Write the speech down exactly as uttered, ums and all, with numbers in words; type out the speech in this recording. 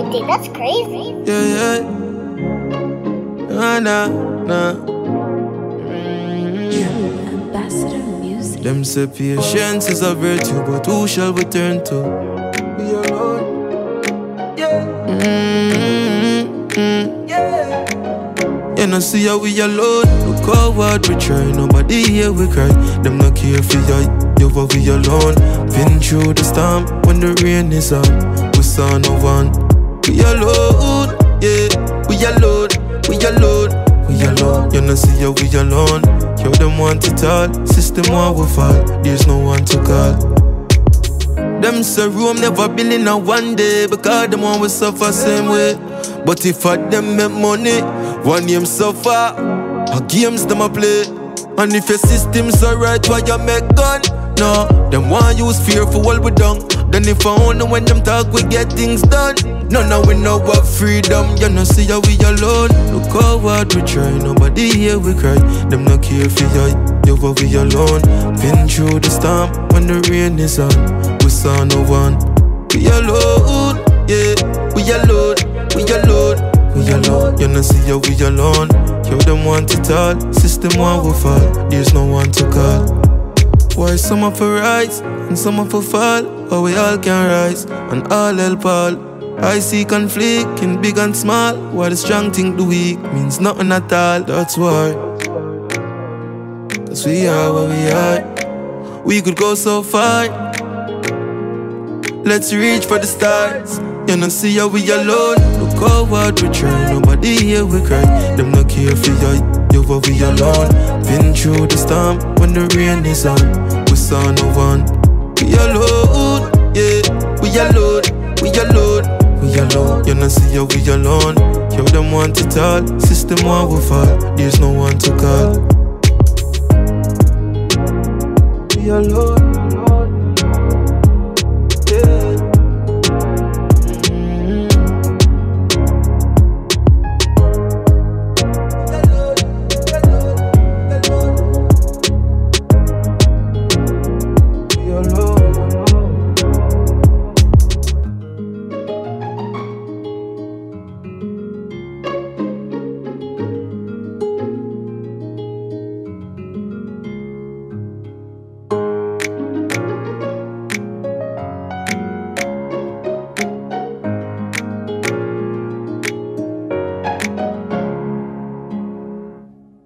painting, that's crazy. Yeah, yeah. Nah, nah, nah. Ambassador Music. Them say patience is a virtue, but who shall we turn to? We alone. Yeah. Mm-hmm. Yeah. You know, see how we alone. Look how hard we try. Nobody here we cry. Them not care for you. You but we alone. Been through the storm when the rain is on. We saw no one. We alone. Yeah. We alone. We alone. We alone. You know, see how we alone. You them want it all. System want we fall. There's no one to call. Them say Rome never build in a one day, because them want we suffer same way. But if I them make money, one name suffer. A games them a play. And if your system's alright, why you make gun? No, them want use fear for all we done. Then if I own them when them talk, we get things done. No, no, we know what freedom. You know, see how we alone. Look how hard we try. Nobody here we cry. Them not care for you. You but we alone. Been through the storm when the rain is on. We saw no one. We alone. Yeah, we alone. We alone. We alone. You know, see how we alone. You them want it all. System want we fall. There's no one to call. Why some of for rise and some of for fall? But we all can rise and all help all. I see conflict in big and small. Why the strong think the weak means nothing at all. That's why. Cause we are what we are. We could go so far. Let's reach for the stars. You know, see how we alone. Look how hard we try. Nobody here we cry. Them not care for you. You but we alone. Been through the storm when the rain is on. We saw no one. We alone. Yeah, we alone. We alone. We alone. You know, see how we alone. You them want it all. System want we fall. There's no one to call. We alone.